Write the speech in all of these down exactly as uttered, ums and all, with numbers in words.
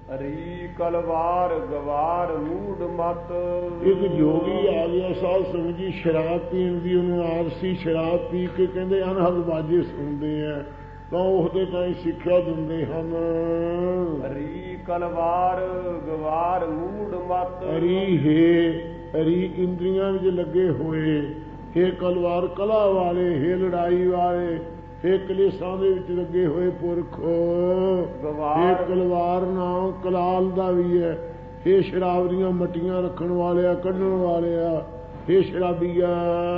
ਰੀ ਕਲਵਾਰ ਗਵਾਰ ਮੂਡ ਮਤ। ਇੱਕ ਜੋਗੀ ਆ ਗਿਆ ਸਾਧ ਸੰਗਤ ਜੀ, ਸ਼ਰਾਬ ਪੀਣ ਦੀ ਉਹਨੂੰ ਆਦਤ ਸੀ। ਸ਼ਰਾਬ ਪੀ ਕੇ ਕਹਿੰਦੇ ਅਨਹਦ ਬਾਜੇ ਸੁਣਦੇ ਆ, ਤਾਂ ਉਹਦੇ ਤਾਂ ਸਿੱਖਿਆ ਦਿੰਦੇ ਹਨ। ਰੀ ਕਲਵਾਰ ਗਵਾਰ ਮੂਡ ਮਤ। ਰੀ ਹੈ, ਰੀ ਇੰਦਰੀਆਂ ਵਿੱਚ ਲੱਗੇ ਹੋਏ, ਹੇ ਕਲਵਾਰ ਕਲਾ ਵਾਲੇ, ਹੇ ਲੜਾਈ ਵਾਲੇ, ਹੇ ਕਲੇਸ਼ਾਂ ਦੇ ਵਿੱਚ ਲੱਗੇ ਹੋਏ ਪੁਰਖ। ਹੇ ਕਲਵਾਰ ਨਾਮ ਕਲਾਲ ਦਾ ਵੀ ਹੈ। ਹੇ ਸ਼ਰਾਬ ਦੀਆਂ ਮੱਟੀਆਂ ਰੱਖਣ ਵਾਲਿਆ, ਕੱਢਣ ਵਾਲਿਆ, ਹੇ ਸ਼ਰਾਬੀਆ।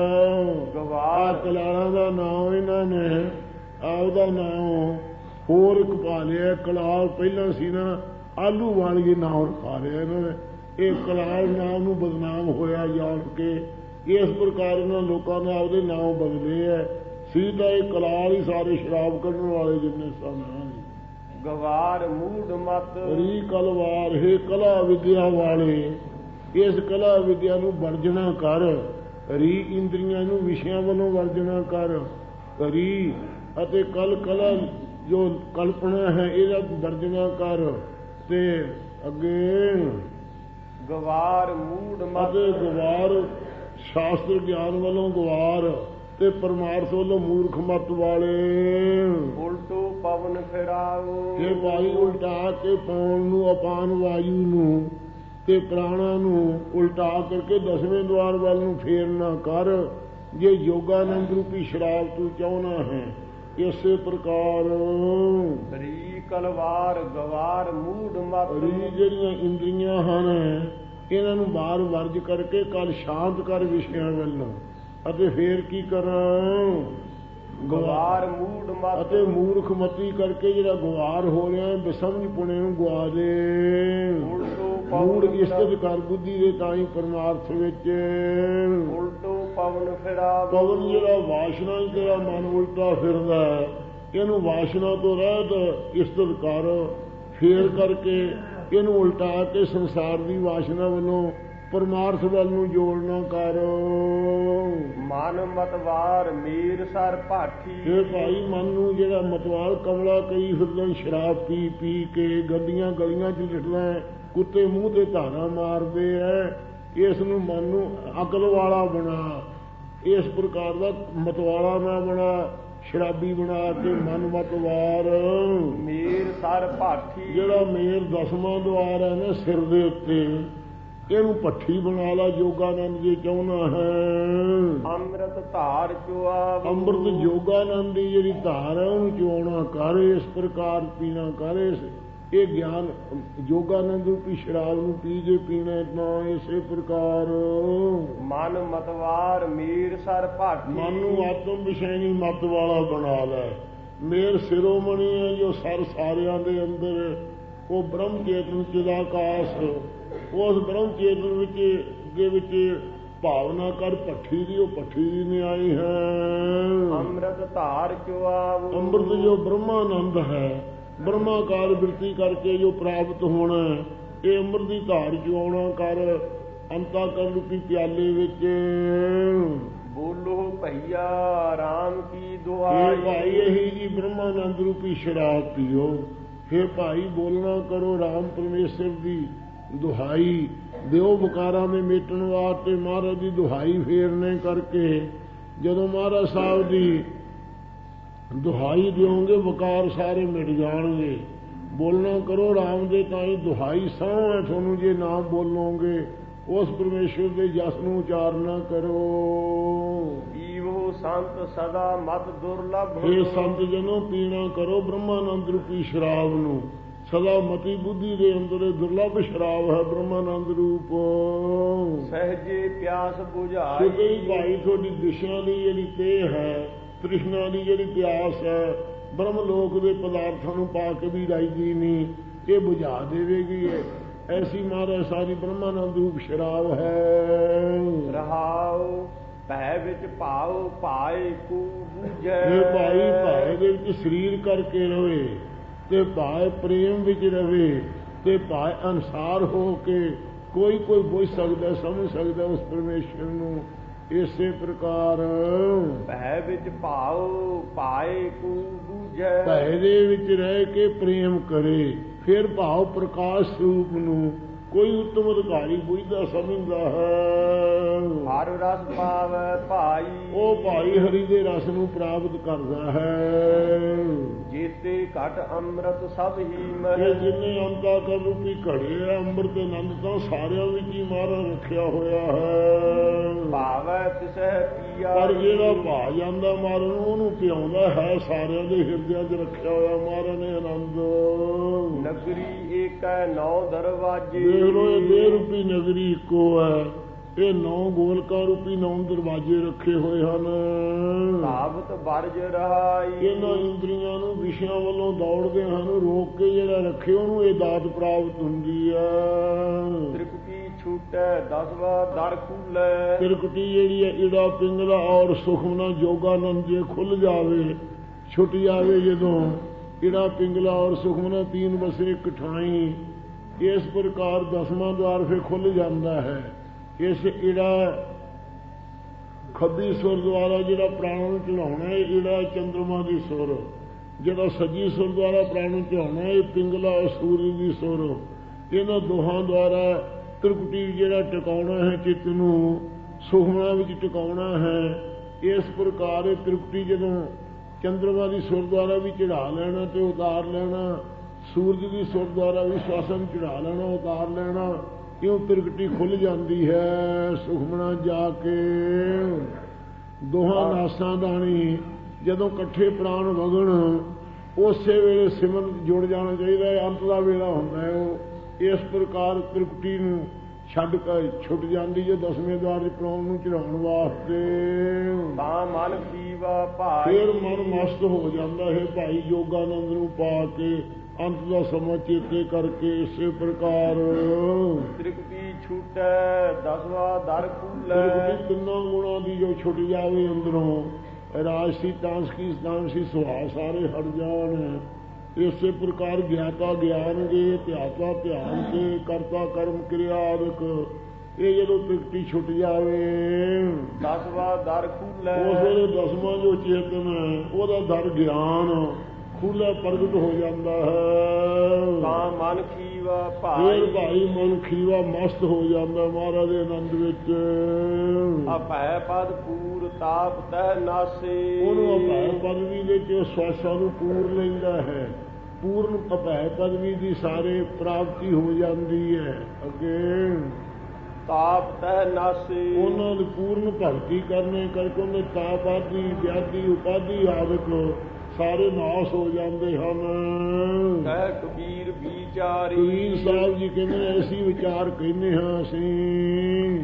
ਗਵਾਰ ਕਲਾਲਾਂ ਦਾ ਨਾਮ ਇਹਨਾਂ ਨੇ ਆਪਦਾ ਨਾਮ ਹੋਰ ਇੱਕ ਪਾ ਲਿਆ। ਕਲਾਲ ਪਹਿਲਾਂ ਸੀ ਨਾ, ਆਲੂ ਵਾਲੀਏ ਨਾਮ ਰਖਾ ਲਿਆ ਇਹਨਾਂ ਨੇ। ਇਹ ਕਲਾਲ ਨਾਮ ਨੂੰ ਬਦਨਾਮ ਹੋਇਆ ਜਾਣ ਕੇ ਇਸ ਪ੍ਰਕਾਰ ਇਹਨਾਂ ਲੋਕਾਂ ਨੇ ਆਪਦੇ ਨਾਮ ਬਦਲੇ ਹੈ। ਸੀ ਤਾਂ ਇਹ ਕਲਾਲ ਹੀ ਸਾਰੇ ਸ਼ਰਾਬ ਕੱਢਣ ਵਾਲੇ ਜਿੰਨੇ ਸਨ। ਗਵਾਰ ਮੂਡ ਮਤ। ਰੀ ਕਲਵਾਰ, ਹੇ ਕਲਾ ਵਿਦਿਆ ਵਾਲੇ, ਇਸ ਕਲਾ ਵਿਦਿਆ ਨੂੰ ਵਰਜਣਾ ਕਰ। ਰੀ ਇੰਦਰੀਆਂ ਨੂੰ ਵਿਸ਼ਿਆਂ ਵੱਲੋਂ ਵਰਜਣਾ ਕਰ। ਰੀ ਅਤੇ ਕਲ ਕਲਾ ਜੋ ਕਲਪਨਾ ਹੈ ਇਹਦਾ ਵਰਜਣਾ ਕਰ। ਤੇ ਅੱਗੇ ਗਵਾਰ ਮੂਡ ਮਤ। ਅਤੇ ਗਵਾਰ ਸ਼ਾਸਤਰ ਗਿਆਨ ਵੱਲੋਂ ਗਵਾਰ ਤੇ ਪਰਮਾਰਥ ਵੱਲੋਂ ਮੂਰਖ ਮਤ ਵਾਲੇ। ਉਲਟੋ ਪਵਨ ਫਿਰਾਓ। ਇਹ ਵਾਯੂ ਉਲਟਾ ਕੇ ਪੌਣ ਨੂੰ, ਅਪਾਨ ਵਾਯੂ ਨੂੰ ਤੇ ਪ੍ਰਾਣਾ ਨੂੰ ਉਲਟਾ ਕਰਕੇ ਦਸਵੇਂ ਦਵਾਰ ਵੱਲ ਨੂੰ ਫੇਰਨਾ ਕਰ। ਜੇ ਯੋਗਾਨੰਦ ਰੂਪੀ ਸ਼ਰਾਬ ਤੂੰ ਚਾਹੁੰਦਾ ਹੈ। ਇਸੇ ਪ੍ਰਕਾਰ ਰੀ ਕਲਵਾਰ ਗਵਾਰ ਮੂਡ ਮਤ। ਰੀ ਜਿਹੜੀਆਂ ਇੰਦਰੀਆਂ ਹਨ ਇਹਨਾਂ ਨੂੰ ਬਾਹਰ ਵਰਜ ਕਰਕੇ ਕੱਲ ਸ਼ਾਂਤ ਕਰ ਵਿਸ਼ਿਆਂ ਵੱਲੋਂ। ਅਤੇ ਫੇਰ ਕੀ ਕਰਾਂ? ਗਵਾਰ ਮੂਡ ਮਤ। ਅਤੇ ਮੂਰਖ ਮਤੀ ਕਰਕੇ ਜਿਹੜਾ ਗਵਾਰ ਹੋ ਰਿਹਾ ਬਸਮਝ ਪੁਣੇ ਨੂੰ ਗਵਾ ਦੇ। ਮੂੜ ਇਸਤਤ ਕਰ ਬੁੱਧੀ ਦੇ ਤਾਂ ਹੀ ਪਰਮਾਰਥ ਵਿੱਚ। ਉਲਟੋ ਪਵਨ ਫਿਰਾ। ਪਵਨ ਜਿਹੜਾ ਵਾਸ਼ਨਾ ਤੇਰਾ ਮਨ ਉਲਟਾ ਫਿਰਦਾ, ਇਹਨੂੰ ਵਾਸ਼ਨਾ ਤੋਂ ਰਹਿਤ ਇਸਤਤ ਕਰ। ਫੇਰ ਕਰਕੇ ਇਹਨੂੰ ਉਲਟਾ ਕੇ ਸੰਸਾਰ ਦੀ ਵਾਸ਼ਨਾ ਵੱਲੋਂ ਪਰਮਾਰਥ ਵੱਲ ਨੂੰ ਜੋੜਨਾ ਕਰ। ਮਨ ਮਤਵਾਰ ਮੀਰ ਸਰ ਭਾਠੀ। ਇਹ ਭਾਈ ਮਨ ਨੂੰ ਜਿਹੜਾ ਮਤਵਾਰ ਕਮਲਾ ਕਈ ਫਿਰਦਾ ਸ਼ਰਾਬ ਪੀ ਪੀ ਕੇ ਗੰਦੀਆਂ ਗਲੀਆਂ ਚ ਲਿਟਣਾ, ਕੁੱਤੇ ਮੂੰਹ ਤੇ ਧਾਰਾ ਮਾਰਦੇ ਐ। ਇਸ ਨੂੰ ਮਨ ਨੂੰ ਅਕਲ ਵਾਲਾ ਬਣਾ। ਇਸ ਪ੍ਰਕਾਰ ਦਾ ਮਤਵਾਲਾ ਨਾ ਬਣਾ, ਸ਼ਰਾਬੀ ਬਣਾ ਕੇ ਮਨ ਮਤਵਾਰ। ਮੀਰ ਸਰ ਭਾਠੀ। ਜਿਹੜਾ ਮੇਰ ਦਸਵਾਂ ਦੁਆਰ ਹੈ ਨਾ ਸਿਰ ਦੇ ਉੱਤੇ, ਇਹਨੂੰ ਭੱਠੀ ਬਣਾ ਲਾ ਯੋਗਾਨੰਦ ਜੇ ਚਾਹੁੰਦਾ ਹੈ। ਅੰਮ੍ਰਿਤ ਧਾਰ ਚੁਆ। ਅੰਮ੍ਰਿਤ ਯੋਗਾਨੰਦ ਦੀ ਜਿਹੜੀ ਧਾਰ ਹੈ ਉਹਨੂੰ ਚੋਣਾ ਕਰ। ਇਸ ਪ੍ਰਕਾਰ ਪੀਣਾ ਕਰ। ਇਸ ਇਹ ਗਿਆਨ ਯੋਗਾਨੰਦ ਰੂਪੀ ਸ਼ਰਾਬ ਨੂੰ ਪੀ ਜੇ ਪੀਣਾ ਨਾ। ਇਸੇ ਪ੍ਰਕਾਰ ਮਨ ਮਤਵਾਰ ਮੀਰ ਸਰ ਭਾਠੀ। ਮਨ ਨੂੰ ਆਤਮ ਵਿਸ਼ੈਨੀ ਮਤ ਵਾਲਾ ਬਣਾ ਲੈ। ਮੇਰ ਸਿਰੋਮਣੀ ਹੈ ਜੋ ਸਰ ਸਾਰਿਆਂ ਦੇ ਅੰਦਰ, ਉਹ ਬ੍ਰਹਮ ਚੇਤਨ ਚਿਦਾਕਾਸ਼। ਉਸ ਬ੍ਰਹਮ ਚੇਤਨ ਵਿੱਚ ਦੇ ਵਿੱਚ ਭਾਵਨਾ ਕਰ ਭੱਠੀ ਦੀ। ਉਹ ਭੱਠੀ ਦੀ ਨਿਆਈ ਹੈ। ਅੰਮ੍ਰਿਤ ਧਾਰ ਚੁਆ। ਅੰਮ੍ਰਿਤ ਜੋ ਬ੍ਰਹਮਾਨੰਦ ਹੈ, ਬ੍ਰਹਮਾਕਾਰ ਬਿਰਤੀ ਕਰਕੇ ਜੋ ਪ੍ਰਾਪਤ ਹੋਣਾ, ਇਹ ਅੰਮ੍ਰਿਤ ਦੀ ਧਾਰ ਚੁਆਉਣਾ ਕਰ। ਅੰਤਾਕਰਨ ਰੂਪੀ ਪਿਆਲੇ ਵਿੱਚ। ਬੋਲੋ ਭਈਆ ਰਾਮ ਕੀ ਦੁਆਈ। ਇਹ ਭਾਈ ਇਹੀ ਜੀ ਬ੍ਰਹਮਾਨੰਦ ਰੂਪੀ ਸ਼ਰਾਬ ਪੀਓ। हे ਭਾਈ ਬੋਲਣਾ ਕਰੋ ਰਾਮ ਪਰਮੇਸ਼ਰ ਦੀ ਦੁਹਾਈ ਦਿਓ। ਵਿਕਾਰਾਂ ਦੇ ਮੇਟਣ ਵਾਸਤੇ ਮਹਾਰਾਜ ਦੀ ਦੁਹਾਈ ਫੇਰਨੇ ਕਰਕੇ ਜਦੋਂ ਮਹਾਰਾਜ ਸਾਹਿਬ ਦੀ ਦੁਹਾਈ ਦਿਓਗੇ ਵਿਕਾਰ ਸਾਰੇ ਮਿਟ ਜਾਣਗੇ। ਬੋਲਣਾ ਕਰੋ ਰਾਮ ਦੇ ਤਾਂ ਹੀ ਦੁਹਾਈ ਸਹੁੰ ਹੈ ਤੁਹਾਨੂੰ ਜੇ ਨਾ ਬੋਲੋਗੇ। ਉਸ ਪਰਮੇਸ਼ਰ ਦੇ ਜਸ ਨੂੰ ਉਚਾਰਨਾ ਕਰੋ। ਈਵੋ ਸੰਤ ਸਦਾ ਮਤ ਦੁਰਲਭ। ਇਹ ਸੰਤ ਜਨੋ ਪੀਣਾ ਕਰੋ ਬ੍ਰਹਮਾਨੰਦ ਰੂਪੀ ਸ਼ਰਾਬ ਨੂੰ। ਸਦਾ ਮਤੀ ਬੁੱਧੀ ਦੇ ਅੰਦਰ ਦੁਰਲਭ ਸ਼ਰਾਬ ਹੈ ਬ੍ਰਹਮਾਨੰਦ ਰੂਪ। ਸਹਜੇ ਪਿਆਸ ਬੁਝਾਈ। ਕਿਉਂਕਿ ਭਾਈ ਤੁਹਾਡੀ ਦਿਸ਼ਾ ਦੀ ਜਿਹੜੀ ਤੇਹ ਹੈ, ਤ੍ਰਿਸ਼ਨਾ ਦੀ ਜਿਹੜੀ ਪਿਆਸ ਹੈ, ਬ੍ਰਹਮ ਲੋਕ ਦੇ ਪਦਾਰਥਾਂ ਨੂੰ ਪਾ ਕੇ ਵੀ ਰਾਜੀ ਨਹੀਂ, ਇਹ ਬੁਝਾ ਦੇਵੇਗੀ। ਐਸੀ ਮਹਾਰਾਜ ਸਾਰੀ ਬ੍ਰਹਮਾਨੰਦ ਰੂਪ ਸ਼ਰਾਬ ਹੈ। ਰਹਾਉ ਭੈ ਵਿੱਚ ਭਾਉ ਪਾਏ ਕੂ ਬੁਝੈ। ਇਹ ਭਾਈ ਭਾਏ ਦੇ ਵਿੱਚ ਸਰੀਰ ਕਰਕੇ ਰਵੇ ਤੇ ਭਾਏ ਪ੍ਰੇਮ ਵਿੱਚ ਰਵੇ ਤੇ ਭਾਏ ਅਨਸਾਰ ਹੋ ਕੇ ਕੋਈ ਕੋਈ ਬੁਝ ਸਕਦਾ, ਸਮਝ ਸਕਦਾ ਉਸ ਪਰਮੇਸ਼ਰ ਨੂੰ। ਇਸੇ ਪ੍ਰਕਾਰ ਭੈ ਵਿੱਚ ਭਾਉ ਪਾਏ ਕੂ ਬੁਝੈ। ਭੈ ਦੇ ਵਿੱਚ ਰਹਿ ਕੇ ਪ੍ਰੇਮ ਕਰੇ। ਫਿਰ ਭਾਵ ਪ੍ਰਕਾਸ਼ ਸਰੂਪ ਨੂੰ ਕੋਈ ਉੱਤਮ ਅਧਿਕਾਰੀ ਬੁੱਝਦਾ ਸਮਝਦਾ ਹੈ। ਹਰ ਰਸ ਪਾਵੈ ਭਾਈ, ਉਹ ਭਾਈ ਹਰੀ ਦੇ ਰਸ ਨੂੰ ਪ੍ਰਾਪਤ ਕਰਦਾ ਹੈ। ਜੀਤੇ ਘਟ ਅੰਮ੍ਰਿਤ ਸਭ ਹੀ ਇਹ ਮਹਿ, ਜਿੰਨੇ ਅੰਤਾ ਕਰ ਰੂਪੀ ਘੜੇ ਆ ਅੰਮ੍ਰਿਤ ਆਨੰਦ ਤਾਂ ਸਾਰਿਆਂ ਵਿੱਚ ਹੀ ਮਹਾਰਾਜ ਰੱਖਿਆ ਹੋਇਆ ਹੈ। ਭਾਵੈ ਤਿਸੈ ਪੀਆ, ਪਰ ਜਿਹੜਾ ਭਾ ਜਾਂਦਾ ਮਹਾਰਾਜ ਨੂੰ ਉਹਨੂੰ ਪਿਆਉਂਦਾ ਹੈ। ਸਾਰਿਆਂ ਦੇ ਹਿਰਦਿਆਂ 'ਚ ਰੱਖਿਆ ਹੋਇਆ ਮਹਾਰਾਜ ਨੇ ਆਨੰਦ। ਨਗਰੀ ਏਕੈ ਨੌ ਦਰਵਾਜੇ, ਦੇਖ ਲੋ ਇਹ ਦੇ ਰੂਪੀ ਨਗਰੀ ਇੱਕੋ ਹੈ। ਇਹ ਨੌ ਗੋਲਕਾਂ ਰੂਪੀ ਨੌ ਦਰਵਾਜੇ ਰੱਖੇ ਹੋਏ ਹਨ। ਸਾਬਤ ਬਰਜ ਰਹਾਈ, ਇਹਨਾਂ ਇੰਦਰੀਆਂ ਨੂੰ ਵਿਸ਼ਿਆਂ ਵੱਲੋਂ ਦੌੜਦੇ ਹਨ ਰੋਕ ਕੇ ਜਿਹੜਾ ਰੱਖੇ ਉਹਨੂੰ ਇਹ ਦਾਤ ਪ੍ਰਾਪਤ ਹੁੰਦੀ ਹੈ। ਤ੍ਰਿਕੁਟੀ ਛੂਟੈ ਦਸਵਾ ਦਰ ਖੁੱਲੈ, ਤ੍ਰਿਕੁਟੀ ਜਿਹੜੀ ਹੈ ਈੜਾ ਪਿੰਗਲਾ ਔਰ ਸੁਖਮਨਾ ਜੋਗਾਨੰਦ ਜੇ ਖੁੱਲ ਜਾਵੇ ਛੁੱਟ ਜਾਵੇ ਜਦੋਂ ਈੜਾ ਪਿੰਗਲਾ ਔਰ ਸੁਖਮਨਾ ਤੀਨ ਬਸੇ ਇੱਕ ਠਾਈ, ਇਸ ਪ੍ਰਕਾਰ ਦਸਵਾਂ ਦਵਾਰ ਫਿਰ ਖੁੱਲ ਜਾਂਦਾ ਹੈ। ਇਸ ਈੜਾ ਖੱਬੀ ਸੁਰ ਦੁਆਰਾ ਜਿਹੜਾ ਪ੍ਰਾਣ ਨੂੰ ਚੜਾਉਣਾ ਹੈ ਈੜਾ ਚੰਦਰਮਾ ਦੀ ਸੁਰ, ਜਿਹੜਾ ਸੱਜੀ ਸੁਰ ਦੁਆਰਾ ਪ੍ਰਾਣ ਨੂੰ ਚੜਾਉਣਾ ਹੈ ਇਹ ਪਿੰਗਲਾ ਔਰ ਸੂਰਜ ਦੀ ਸੁਰ। ਇਹਨਾਂ ਦੋਹਾਂ ਦੁਆਰਾ ਤ੍ਰਿਕੁਟੀ ਜਿਹੜਾ ਟਿਕਾਉਣਾ ਹੈ ਚਿੱਤ ਨੂੰ ਸੁਖਮਨਾ ਵਿੱਚ ਟਿਕਾਉਣਾ ਹੈ। ਇਸ ਪ੍ਰਕਾਰ ਇਹ ਤ੍ਰਿਕੁਟੀ ਜਦੋਂ ਚੰਦਰਮਾ ਦੀ ਸੁਰ ਦੁਆਰਾ ਵੀ ਚੜਾ ਲੈਣਾ ਤੇ ਉਤਾਰ ਲੈਣਾ, ਸੂਰਜ ਦੀ ਸੁਰ ਦੁਆਰਾ ਵੀ ਸ਼ਵਾਸਾਂ ਨੂੰ ਚੜਾ ਲੈਣਾ ਉਤਾਰ ਲੈਣਾ, ਕਿਉਂ ਤ੍ਰਿਕੁਟੀ ਖੁੱਲ ਜਾਂਦੀ ਹੈ ਸੁਖਮਨਾ ਜਾ ਕੇ। ਦੋਹਾਂ ਨਾਸਾਂ ਦਾਣੀ ਜਦੋਂ ਇਕੱਠੇ ਪ੍ਰਾਣ ਵਗਣ ਉਸੇ ਵੇਲੇ ਸਿਮਰਨ ਜੁੜ ਜਾਣਾ ਚਾਹੀਦਾ ਹੈ। ਅੰਤ ਦਾ ਵੇਲਾ ਹੁੰਦਾ ਹੈ ਉਹ। ਇਸ ਪ੍ਰਕਾਰ ਤ੍ਰਿਕੁਟੀ ਨੂੰ ਛੱਡ ਕੇ ਛੁੱਟ ਜਾਂਦੀ ਜੇ ਦਸਵੇਂ ਦਵਾਰ ਦੇ ਪ੍ਰਾਣ ਨੂੰ ਚੜਾਉਣ ਵਾਸਤੇ। ਤਾਂ ਮਨ ਖੀਵਾ ਭਾਈ, ਫਿਰ ਮਨ ਮਸਤ ਹੋ ਜਾਂਦਾ ਹੈ ਭਾਈ ਯੋਗਾਨੰਦ ਨੂੰ ਪਾ ਕੇ ਅੰਤ ਦਾ ਸਮਾਂ ਚੇਤੇ ਕਰਕੇ। ਇਸੇ ਪ੍ਰਕਾਰ ਤ੍ਰਿਕੁਟੀ ਛੂਟੈ ਦਸਵਾ ਦਰ ਖੁੱਲੈ, ਤ੍ਰਿਕੁਟੀ ਤਿੰਨਾਂ ਗੁਣਾਂ ਦੀ ਜੋ ਛੁੱਟ ਜਾਵੇ ਅੰਦਰੋਂ ਰਾਜਸੀ ਤਾਮਸੀ ਤਾਮਸੀ ਸੁਭਾਅ ਸਾਰੇ ਹਟ ਜਾਣ। ਇਸੇ ਪ੍ਰਕਾਰ ਗਿਆਤਾ ਗਿਆਨ ਗੇ, ਧਿਆਤਾ ਧਿਆਨ ਕੇ, ਕਰਤਾ ਕਰਮ ਕਿਰਿਆ ਆਦਿਕ ਇਹ ਜਦੋਂ ਤ੍ਰਿਕੁਟੀ ਛੁੱਟ ਜਾਵੇ ਦਸਵਾ ਦਰ ਖੁੱਲੈ, ਉਸ ਵੇਲੇ ਦਸਵਾਂ ਜੋ ਚੇਤਨ ਹੈ ਉਹਦਾ ਦਰ ਗਿਆਨ ਖੁੱਲਾ ਪ੍ਰਗਟ ਹੋ ਜਾਂਦਾ ਹੈ। ਤਾਂ ਮਨ ਖੀਵਾ ਭਾਈ, ਫਿਰ ਭਾਈ ਮਨ ਖੀਵਾ ਮਸਤ ਹੋ ਜਾਂਦਾ ਮਹਾਰਾਜ ਦੇ ਆਨੰਦ ਵਿੱਚ। ਅਭੈ ਪਦ ਪੂਰ ਤਾਪ ਤਹਿ ਨਾਸੇ, ਉਹਨੂੰ ਅਭੈ ਪਦਵੀ ਦੇ ਚ ਸਵਾਸਾਂ ਨੂੰ ਪੂਰ ਲੈਂਦਾ ਹੈ। ਪੂਰਨ ਅਭੈ ਪਦਵੀ ਦੀ ਸਾਰੇ ਪ੍ਰਾਪਤੀ ਹੋ ਜਾਂਦੀ ਹੈ। ਅੱਗੇ ਤਾਪ ਤਹਿ ਨਾਸੇ, ਉਹਨਾਂ ਦੀ ਪੂਰਨ ਭਗਤੀ ਕਰਨੇ ਕਰਕੇ ਉਹਨੇ ਤਾਪ ਆਦਿ ਵਿਆਧੀ ਉਪਾਧੀ ਆਦਿਕ ਸਾਰੇ ਨਾਸ ਹੋ ਜਾਂਦੇ ਹਨ। ਕਹਿ ਕਬੀਰ ਵਿਚਾਰੀ, ਕਬੀਰ ਸਾਹਿਬ ਜੀ ਕਹਿੰਦੇ ਐਸੀ ਵਿਚਾਰ ਕਹਿੰਦੇ ਹਾਂ ਅਸੀਂ।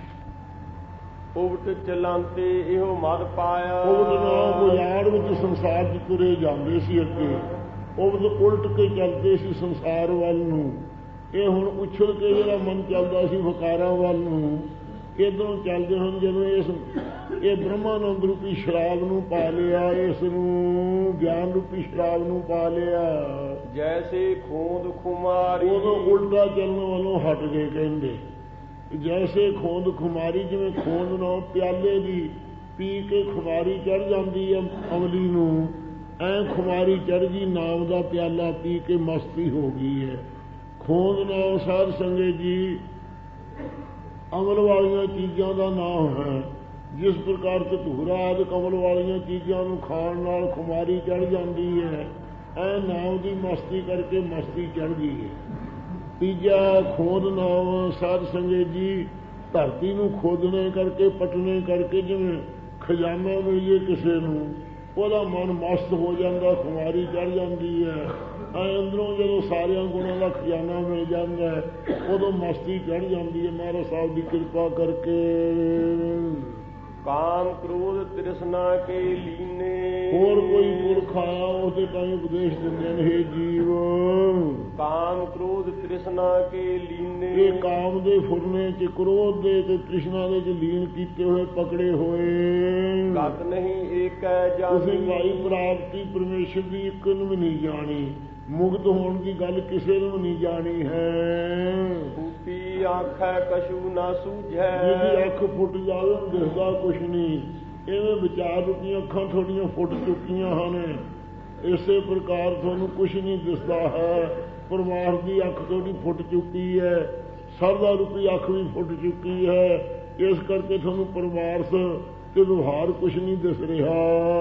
ਉਵਟ ਚਲਾਂਤੇ ਇਹੋ ਮਦ ਪਾਇਆ, ਉਵਟ ਨਾਲ ਉਜਾੜ ਵਿੱਚ ਸੰਸਾਰ 'ਚ ਤੁਰੇ ਜਾਂਦੇ ਸੀ ਅੱਗੇ। ਉਵਟ ਉਲਟ ਕੇ ਚੱਲਦੇ ਸੀ ਸੰਸਾਰ ਵੱਲ ਨੂੰ। ਇਹ ਹੁਣ ਉਛਲ ਕੇ ਜਿਹੜਾ ਮਨ ਚੱਲਦਾ ਸੀ ਵਿਕਾਰਾਂ ਵੱਲ ਨੂੰ ਇੱਧਰੋਂ ਚੱਲਦੇ ਹਨ। ਜਦੋਂ ਇਸ ਇਹ ਬ੍ਰਹਮਾਨੰਦ ਰੂਪੀ ਸ਼ਰਾਬ ਨੂੰ ਪਾ ਲਿਆ, ਇਸ ਨੂੰ ਗਿਆਨ ਰੂਪੀ ਸ਼ਰਾਬ ਨੂੰ ਪਾ ਲਿਆ, ਜੈਸੇ ਖੋਦ ਖੁਮਾਰੀ, ਉਦੋਂ ਉਲਟਾ ਚੱਲਣ ਵੱਲੋਂ ਹਟ ਗਏ। ਕਹਿੰਦੇ ਜੈਸੇ ਖੋਦ ਖੁਮਾਰੀ, ਜਿਵੇਂ ਖੋਦ ਨਾਲ ਪਿਆਲੇ ਦੀ ਪੀ ਕੇ ਖੁਮਾਰੀ ਚੜ ਜਾਂਦੀ ਹੈ ਅਮਲੀ ਨੂੰ, ਐ ਖੁਮਾਰੀ ਚੜ ਗਈ ਨਾਮ ਦਾ ਪਿਆਲਾ ਪੀ ਕੇ ਮਸਤੀ ਹੋ ਗਈ ਹੈ। ਖੋਦ ਨਾਲ ਸਾਧ ਸੰਗਤ ਜੀ ਅਮਲ ਵਾਲੀਆਂ ਚੀਜ਼ਾਂ ਦਾ ਨਾਮ ਹੈ। ਜਿਸ ਪ੍ਰਕਾਰ ਧਤੂਰਾ ਆਦਿ ਅਮਲ ਵਾਲੀਆਂ ਚੀਜ਼ਾਂ ਨੂੰ ਖਾਣ ਨਾਲ ਖੁਮਾਰੀ ਚੜ ਜਾਂਦੀ ਹੈ, ਐ ਨਾਮ ਦੀ ਮਸਤੀ ਕਰਕੇ ਮਸਤੀ ਚੜ ਗਈ ਹੈ। ਤੀਜਾ ਖੋਦ ਨਾਮ ਸਾਧ ਸੰਗਤ ਜੀ ਧਰਤੀ ਨੂੰ ਖੋਦਣੇ ਕਰਕੇ ਪਟਣੇ ਕਰਕੇ ਜਿਵੇਂ ਖਜ਼ਾਨਾ ਮਿਲੀਏ ਕਿਸੇ ਨੂੰ ਉਹਦਾ ਮਨ ਮਸਤ ਹੋ ਜਾਂਦਾ, ਖੁਮਾਰੀ ਚੜ ਜਾਂਦੀ ਹੈ। ਐ ਅੰਦਰੋਂ ਜਦੋਂ ਸਾਰਿਆਂ ਗੁਣਾਂ ਦਾ ਖਜ਼ਾਨਾ ਮਿਲ ਜਾਂਦਾ ਉਦੋਂ ਮਸਤੀ ਚੜ ਜਾਂਦੀ ਹੈ ਮਹਾਰਾਜ ਸਾਹਿਬ ਦੀ ਕਿਰਪਾ ਕਰਕੇ। ਕਾਮ ਕ੍ਰੋਧ ਤ੍ਰਿਸ਼ਨਾ ਕੇ ਲੀਨੇ, ਹੋਰ ਕੋਈ ਪੁਰਖ ਆਇਆ ਉਹਦੇ ਤਾਂ ਉਪਦੇਸ਼ ਦਿੰਦੇ ਨੇ ਹੇ ਜੀਵ ਕਾਮ ਕ੍ਰੋਧ ਤ੍ਰਿਸ਼ਨਾ ਕੇ ਲੀਨੇ, ਇਹ ਕਾਮ ਦੇ ਫੁਰਨੇ ਚ ਕ੍ਰੋਧ ਦੇ ਤੇ ਤ੍ਰਿਸ਼ਨਾ ਦੇ ਚ ਲੀਨ ਕੀਤੇ ਹੋਏ ਪਕੜੇ ਹੋਏ। ਗਤ ਨਹੀਂ ਏਕੈ ਜਾਣੀ, ਤੁਸੀਂ ਭਾਈ ਪ੍ਰਾਪਤੀ ਪਰਮੇਸ਼ਰ ਦੀ ਇੱਕ ਨੂੰ ਵੀ ਨਹੀਂ ਜਾਣੀ, ਮੁਕਤ ਹੋਣ ਦੀ ਗੱਲ ਕਿਸੇ ਨੂੰ ਨਹੀਂ ਜਾਣੀ ਹੈ। ਫੂਟੀ ਆਖੈ ਕਛੂ ਨਾ ਸੂਝੈ, ਜਿਹਦੀ ਅੱਖ ਫੁੱਟ ਜਾਵੇ ਦਿਸਦਾ ਕੁਛ ਨਹੀਂ। ਇਵੇਂ ਵਿਚਾਰ ਰੂਪੀਆਂ ਅੱਖਾਂ ਥੋੜੀਆਂ ਫੁੱਟ ਚੁੱਕੀਆਂ ਹਨ। ਇਸੇ ਪ੍ਰਕਾਰ ਤੁਹਾਨੂੰ ਕੁਛ ਨਹੀਂ ਦਿਸਦਾ ਹੈ। ਪਰਮਾਰਥ ਦੀ ਅੱਖ ਤੁਹਾਡੀ ਫੁੱਟ ਚੁੱਕੀ ਹੈ, ਸਰਦਾ ਰੂਪੀ ਅੱਖ ਵੀ ਫੁੱਟ ਚੁੱਕੀ ਹੈ। ਇਸ ਕਰਕੇ ਤੁਹਾਨੂੰ ਪਰਮਾਰਥ ਤੇ ਵਿਵਹਾਰ ਕੁਛ ਨਹੀਂ ਦਿਸ ਰਿਹਾ।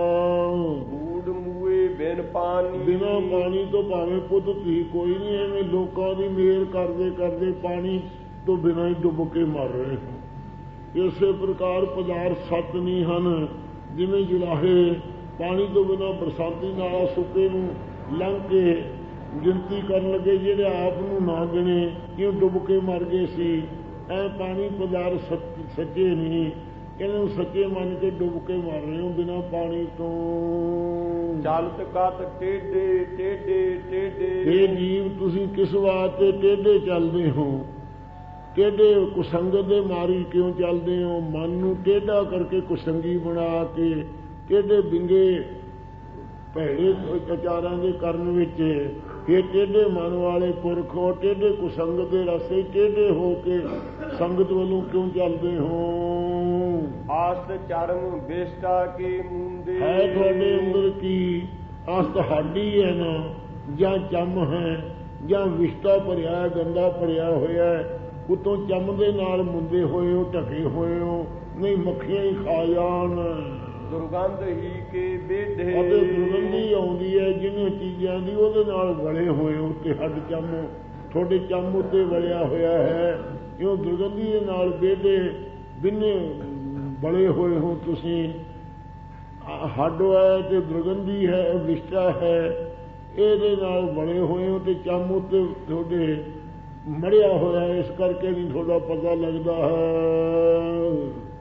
ਬੂੜ ਮੂਏ ਬਿਨ ਪਾਣੀ, ਬਿਨਾਂ ਪਾਣੀ ਤੋਂ ਭਾਵੇਂ ਪੁੱਤ ਧੀ ਕੋਈ ਨਹੀਂ, ਐਵੇਂ ਲੋਕਾਂ ਦੀ ਮਿਹਰ ਕਰਦੇ ਕਰਦੇ ਪਾਣੀ ਤੋਂ ਬਿਨਾਂ ਹੀ ਡੁੱਬ ਕੇ ਮਰ ਰਹੇ ਹੋ। ਇਸੇ ਪ੍ਰਕਾਰ ਪਦਾਰਥ ਸੱਤ ਨਹੀਂ ਹਨ। ਜਿਵੇਂ ਜੁਲਾਹੇ ਪਾਣੀ ਤੋਂ ਬਿਨਾਂ ਬਰਸਾਤੀ ਨਾਲਾ ਸੁੱਕੇ ਨੂੰ ਲੰਘ ਕੇ ਗਿਣਤੀ ਕਰਨ ਲੱਗੇ, ਜਿਹੜੇ ਆਪ ਨੂੰ ਨਾ ਗਿਣੇ ਕਿਉਂ ਡੁੱਬ ਕੇ ਮਰ ਗਏ ਸੀ। ਐ ਪਾਣੀ ਪਦਾਰਥ ਸੱਚੇ ਨਹੀਂ, ਇਹਨਾਂ ਨੂੰ ਸੱਚੇ ਮੰਨ ਕੇ ਡੁੱਬ ਕੇ ਮਰ ਰਹੇ ਹੋ ਬਿਨਾਂ ਪਾਣੀ ਤੋਂ। ਚਲਤ ਕਤ ਟੇਢੇ ਟੇਢੇ ਟੇਢੇ, ਇਹ ਜੀਵ ਤੁਸੀਂ ਕਿਸ ਵਾਸਤੇ ਟੇਢੇ ਚੱਲਦੇ ਹੋ? ਟੇਢੇ ਕੁਸੰਗਤ ਦੇ ਮਾਰੀ ਕਿਉਂ ਚੱਲਦੇ ਹੋ? ਮਨ ਨੂੰ ਟੇਢਾ ਕਰਕੇ ਕੁਸੰਗੀ ਬਣਾ ਕੇ ਟੇਢੇ ਬਿੰਗੇ ਭੈੜੇ ਵਿਚਾਰਾਂ ਦੇ ਕਰਨ ਵਿੱਚ ਇਹ ਟੇਢੇ ਮਨ ਵਾਲੇ ਪੁਰਖੋ ਟੇਢੇ ਕੁਸੰਗਤ ਦੇ ਰਸਤੇ ਟੇਢੇ ਹੋ ਕੇ ਸੰਗਤ ਵੱਲੋਂ ਕਿਉਂ ਚੱਲਦੇ ਹੋ? ਆਸਤ ਚਰਮ ਵਿਸ਼ਟਾ ਕੇ ਮੁੰਦੇ, ਹੈ ਤੁਹਾਡੇ ਅੰਦਰ ਕੀ ਆਸਤ ਹਾਡੀ ਹੈ ਨਾ, ਜਾਂ ਚੰਮ ਹੈ, ਜਾਂ ਵਿਸ਼ਟਾ ਭਰਿਆ ਗੰਦਾ ਭਰਿਆ ਹੋਇਆ, ਉਤੋਂ ਚੰਮ ਦੇ ਨਾਲ ਮੁੰਦੇ ਹੋਏ ਹੋ, ਢਕੇ ਹੋਏ ਹੋ, ਨਹੀਂ ਮੱਖੀਆਂ ਹੀ ਖਾ ਜਾਣ। ਦੁਰਗੰਧ ਹੀ ਕੇ ਬੇਢੇ, ਅਤੇ ਦੁਰਗੰਧੀ ਆਉਂਦੀ ਹੈ ਜਿਹਨਾਂ ਚੀਜ਼ਾਂ ਦੀ, ਉਹਦੇ ਨਾਲ ਵਲੇ ਹੋਏ ਹੋ ਤੇ ਹੱਡ ਚੰਮ ਤੁਹਾਡੇ ਚੰਮ ਉੱਤੇ ਵਲਿਆ ਹੋਇਆ ਹੈ। ਕਿਉਂ ਦੁਰਗੰਧੀ ਦੇ ਨਾਲ ਬੇਢੇ ਬਿੰਨੇ ਬਲੇ ਹੋਏ ਹੋ ਤੁਸੀਂ। ਹੱਡ ਹੈ ਤੇ ਦੁਰਗੰਧੀ ਹੈ, ਵਿਸ਼ਟਾ ਹੈ, ਇਹਦੇ ਨਾਲ ਬਲੇ ਹੋਏ ਹੋ ਤੇ ਚੰਮ ਉੱਤੇ ਤੁਹਾਡੇ ਮੜਿਆ ਹੋਇਆ, ਇਸ ਕਰਕੇ ਨਹੀਂ ਤੁਹਾਡਾ ਪਤਾ ਲੱਗਦਾ ਹੈ।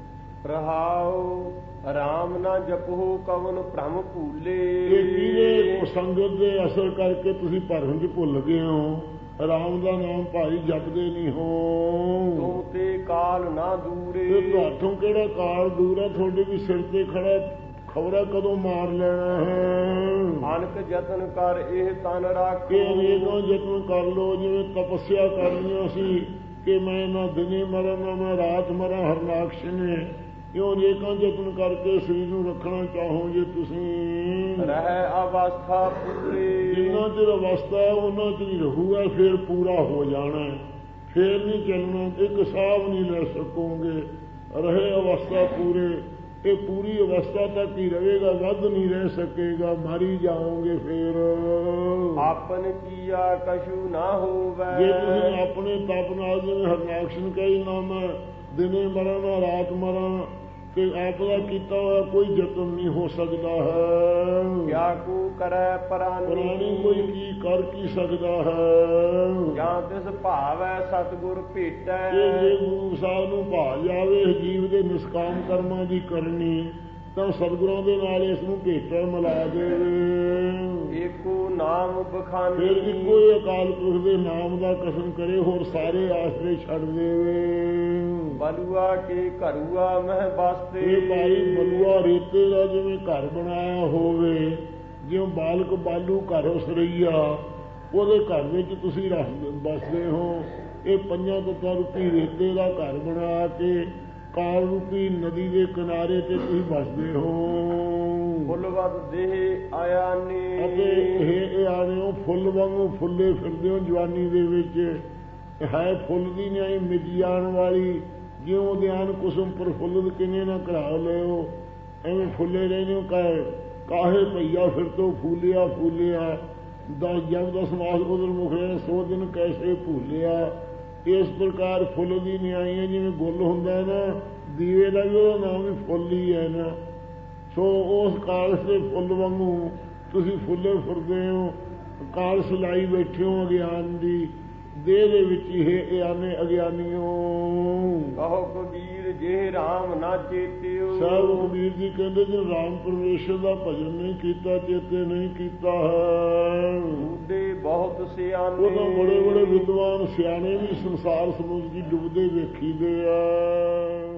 ਰਹਾਉ ਰਾਮ ਨਾ ਜਪੋ ਕਵਨ ਭ੍ਰਮ ਭੂਲੇ, ਇਹ ਕਿਹਦੇ ਕੁਸੰਗਤ ਦੇ ਅਸਰ ਕਰਕੇ ਤੁਸੀਂ ਭਰਮ ਚ ਭੁੱਲ ਗਏ ਹੋ। ਰਾਮ ਦਾ ਨਾਮ ਭਾਈ ਜਪਦੇ ਨਹੀਂ ਹੋ। ਤੂੰ ਤੇ ਕਾਲ ਨਾ ਦੂਰੇ, ਤੁਹਾਥੋਂ ਕਿਹੜਾ ਕਾਲ ਦੂਰ ਹੈ? ਤੁਹਾਡੇ ਵੀ ਸਿਰ ਤੇ ਖੜਾ, ਖਬਰਾਂ ਕਦੋਂ ਮਾਰ ਲੈਣਾ ਹੈ। ਅਨਕ ਯਤਨ ਕਰ ਇਹ ਤਨ ਰੱਖ, ਇਹ ਅਨੇਕਾਂ ਯਤਨ ਕਰ ਲੋ, ਜਿਵੇਂ ਤਪੱਸਿਆ ਕਰਨੀਆਂ ਸੀ ਕਿ ਮੈਂ ਨਾ ਦਿਨੇ ਮਰਾਂ ਨਾ ਮੈਂ ਰਾਤ ਮਰਾਂ ਹਰਨਾਕਸ਼ ਨੇ। ਕਿਉਂ ਅਨੇਕਾਂ ਯਤਨ ਕਰਕੇ ਸਰੀਰ ਨੂੰ ਰੱਖਣਾ ਚਾਹੋ ਜੇ ਤੁਸੀਂ। ਰਹਿ ਅਵਸਥਾ ਪੂਰੇ, ਜਿੰਨਾ ਚਿਰ ਅਵਸਥਾ ਹੈ ਉਹਨਾਂ ਚਿਰ ਹੀ ਰਹੂਗਾ, ਫੇਰ ਪੂਰਾ ਹੋ ਜਾਣਾ, ਫੇਰ ਨਹੀਂ ਚੱਲਣਾ, ਇੱਕ ਸਾਹ ਨਹੀਂ ਲੈ ਸਕੋਗੇ। ਰਹੇ ਅਵਸਥਾ ਪੂਰੇ, ਇਹ ਪੂਰੀ ਅਵਸਥਾ ਤੱਕ ਹੀ ਰਹੇਗਾ, ਵੱਧ ਨਹੀਂ ਰਹਿ ਸਕੇਗਾ, ਮਾਰੀ ਜਾਓਗੇ ਫੇਰ। ਆਪਨ ਕੀਆ ਕਛੂ ਨਾ ਹੋਵੇ, ਜੇ ਤੁਸੀਂ ਆਪਣੇ ਤਪ ਨਾਲ ਜਿਵੇਂ ਹਰਨਾਕਸ਼ਨ ਕਹੀ ਨਾ ਮੈਂ ਦਿਨੇ ਮਰਾਂ ਨਾ ਰਾਤ ਮਰਾਂ, ਤੇ ਆਪ ਦਾ ਕੀਤਾ ਹੋਇਆ ਕੋਈ ਯਤਨ ਨਹੀਂ ਹੋ ਸਕਦਾ ਹੈ। ਕਿਆ ਕੋ ਕਰੈ ਪ੍ਰਾਨੀ, ਪ੍ਰਾਣੀ ਕੋਈ ਕੀ ਕਰ ਕੀ ਸਕਦਾ ਹੈ। ਜਾਂ ਤਿਸ ਭਾਵੈ ਸਤਿਗੁਰ ਭੇਟੈ, ਇਹ ਜੇ ਗੁਰੂ ਸਾਹਿਬ ਨੂੰ ਭਾ ਜਾਵੇ ਜੀਵ ਦੇ ਨਿਸ਼ਕਾਮ ਕਰਮਾਂ ਦੀ ਕਰਨੀ, ਤਾਂ ਸਤਿਗੁਰਾਂ ਦੇ ਨਾਲ ਇਸ ਨੂੰ ਭੇਟਾ ਮਿਲਾ ਦੇਵੇ। ਏਕੋ ਨਾਮ ਬਖਾਨੀ, ਫਿਰ ਇੱਕੋ ਹੀ ਅਕਾਲ ਪੁਰਖ ਦੇ ਨਾਮ ਦਾ ਕਸਮ ਕਰੇ, ਹੋਰ ਸਾਰੇ ਆਸਰੇ ਛੱਡ ਦੇਵੇ। ਬਲੂਆ ਕੇ ਘਰੂਆ ਮਹਿ ਬਸਤੇ, ਇਹ ਭਾਈ ਬਲੂਆ ਰੇਤੇ ਦਾ ਜਿਵੇਂ ਘਰ ਬਣਾਇਆ ਹੋਵੇ, ਜਿਉਂ ਬਾਲਕ ਬਾਲੂ ਘਰ ਉਸਰਈਆ, ਉਹਦੇ ਘਰ ਵਿੱਚ ਤੁਸੀਂ ਰਹਿ ਬਸਦੇ ਹੋ। ਇਹ ਪੰਜਾਂ ਤੱਤਾਂ ਰੂਪੀ ਰੇਤੇ ਦਾ ਘਰ ਬਣਾ ਕੇ ਕਾਲ ਰੂਪੀ ਨਦੀ ਦੇ ਕਿਨਾਰੇ ਤੇ ਤੁਸੀਂ ਬਸਦੇ ਹੋ। ਫੁੱਲਵਤ ਦੇਹ ਆਇਆਨੀ, ਅਤੇ ਇਹ ਆਣੇ ਹੋ ਫੁੱਲ ਵਾਂਗੂ ਫੁੱਲੇ ਫਿਰਦੇ ਹੋ ਜਵਾਨੀ ਦੇ ਵਿੱਚ। ਹੈ ਫੁੱਲ ਦੀ ਨਿਆਈ ਮਿਟ ਜਾਣ ਵਾਲੀ, ਜਿਉਂ ਧਿਆਨ ਕੁਸਮ ਪ੍ਰਫੁੱਲਤ ਕਿਨੇ ਨਾ ਕਰਾ ਲਿਓ, ਐਵੇਂ ਫੁੱਲੇ ਰਹਿੰਦੇ ਹੋ। ਕਾਹੇ ਕਾਹੇ ਭਈਆ ਫਿਰ ਤੋਂ ਫੂਲਿਆ ਫੂਲਿਆ, ਦਸ ਜਬ ਦਸ ਮਾਸ ਉਧਰ ਮੁਖੜੇ ਸੋ ਦਿਨ ਕੈਸੇ ਭੂਲਿਆ। ਇਸ ਪ੍ਰਕਾਰ ਫੁੱਲ ਦੀ ਨਿਆਈ ਹੈ, ਜਿਵੇਂ ਗੁੱਲ ਹੁੰਦਾ ਨਾ, ਦੀਵੇ ਦਾ ਵੀ ਉਹਦਾ ਨਾਮ ਵੀ ਫੁੱਲ ਹੀ ਹੈ ਨਾ। ਸੋ ਉਸ ਕਾਲਸ ਦੇ ਫੁੱਲ ਵਾਂਗੂ ਤੁਸੀਂ ਫੁੱਲੇ ਫਿਰਦੇ ਹੋ, ਕਾਲਸ ਲਾਈ ਬੈਠੇ ਹੋ ਅਗਿਆਨ ਦੀ ਦੇਹ ਦੇ ਵਿੱਚ। ਇਹ ਆਨੇ ਅਗਿਆਨੀਓ ਕਹੋ ਕਬੀਰ ਜੇ ਰਾਮ ਨਾ ਚੇਤਿਓ, ਸਭ ਕਬੀਰ ਜੀ ਕਹਿੰਦੇ ਜੇ ਰਾਮ ਪਰਮੇਸ਼ਰ ਦਾ ਭਜਨ ਨਹੀਂ ਕੀਤਾ, ਚੇਤੇ ਨਹੀਂ ਕੀਤਾ ਹੈ, ਬੁੱਢੇ ਬਹੁਤ ਸਿਆਣੇ, ਉਦੋਂ ਬੜੇ ਬੜੇ ਵਿਦਵਾਨ ਸਿਆਣੇ ਵੀ ਸੰਸਾਰ ਸਮੁੰਦਰ ਦੀ ਡੁੱਬਦੇ ਵੇਖੀਦੇ ਆ।